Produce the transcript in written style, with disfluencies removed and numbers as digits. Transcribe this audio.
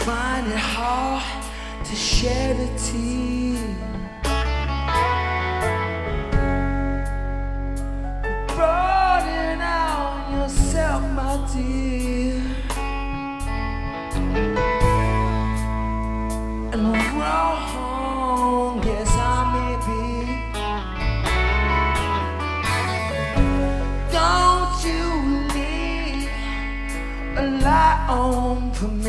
find it hard to shed a tear. Broaden out yourself, my dear, and wrong, yes I may be. Don't you leave a light on for me.